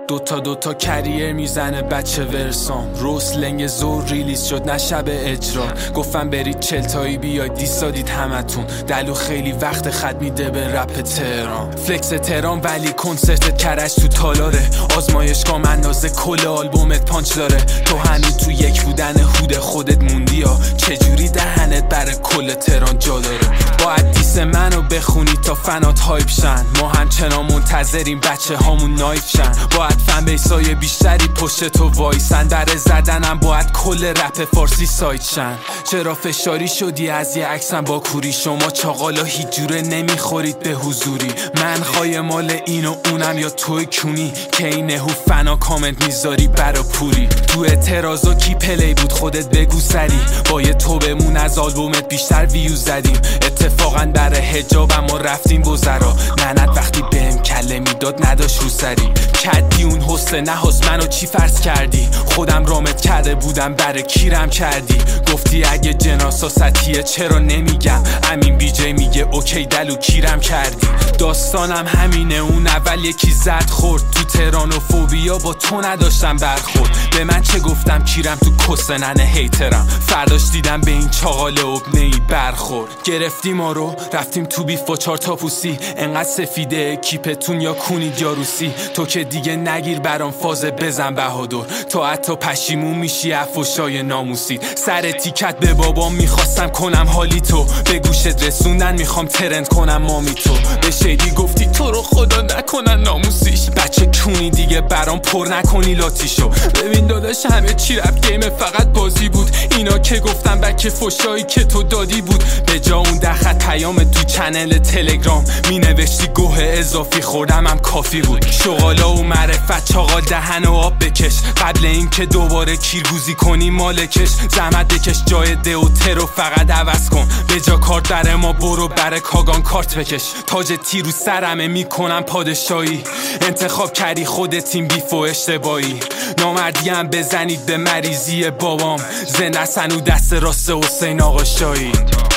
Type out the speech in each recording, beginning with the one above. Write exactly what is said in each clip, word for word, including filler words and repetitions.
دوتا دوتا کریر میزنه بچه ورسام روس لنگ زور ریلیز شد نه شب اجرا. گفتم برید چلتایی بیاید دیستادید همتون. دلو خیلی وقت خط میده به رپ تهران. فلکس تهران ولی کنسرت کرج تو تالاره. آزمایشگاه اندازه کل آلبومت پانچ داره. تو هنوز تو یک بودن هود خودت موندی ها. چجوری دهنت برای کل تهران جا داره؟ باید دیس منو بخونی تا فنات هایپ شن. ما همچنان منتظریم بچه هامون نایف شن. باید فن بیسای بیشتری پشت تو وایسن. در زدنم باید کل رپ فارسی سایت شن. چرا فشاری شدی از یه عکسم با کوری؟ شما چاقالا هیچ جوره نمیخورید به حضوری. من خواهی مال این و اونم یا توی کونی که این نهو فنا کامنت میذاری برا پوری. تو اعتراضا کی پلی بود خودت بگو سری. با یه تو بمون از آلبومت بیشتر ویو زدیم. اتفاقا برای حجابم ما رفتیم وزرا. ننت وقتی بهم کله میداد نداشت رو سری. کدی اون حسن نه حس منو چی فرض کردی؟ خودم رامت کرده بودم برای کیرم کردی. گفتی اگه جناسا سطحیه چرا نمیگم؟ همین بی جی میگه اوکی دلو کیرم کردی. داستانم همینه اون اول یکی زد خورد. تو ترانوفوبیا با تو نداشتم برخورد. به من چه گفتم کیرم تو کسنن هیترم. فرداش دیدم به این چاقال ابنه ای برخورد. گرفتی ما رو رفتیم تو بیف با چار تا پوسی. انقدر سفیده کیپتون یا کونید یا روسی. تو که دیگه نگیر برام فاز بزن بهادر. تو حتی پشیمون میشی افوشای ناموسی. سر تیکت به بابام میخواستم کنم حالی تو. به گوشت رسوندن میخوام ترند کنم مامی تو. به شیدی گفتی تو رو خدا نکنن ناموسیش. بچه کونی دیگه برام پر نکنی لاتیشو. ببین داداش همه چی رپ گیم فقط بازی بود. اینا که گفتم بک فوشایی که تو دادی بود. به جا اون دخت پیام تو چنل تلگرام می نوشتی گوه اضافی خوردم هم کافی بود. شغالا و معرفت چاقال دهن و آب بکش. قبل این که دوباره کیرگوزی کنی مالکش. زحمت بکش جای ده و ترو فقط عوض کن. به جا کارت بره ما برو بره کاگان کارت بکش. تاج تیرو سرمه میکنم پادشاهی. انتخاب کردی خودت تیم بیف و اشتباهی. نامردی هم بزنید به مریضی بابام. زنده سنو دست راست حسین آقا شایی.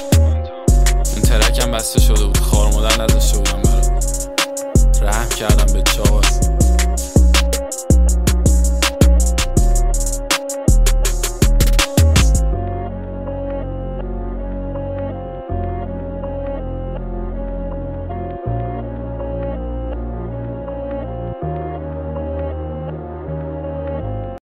این ترک هم بسته شده بود. خوار مادر نذاشته بودم برات. رحم کردم به چاقال.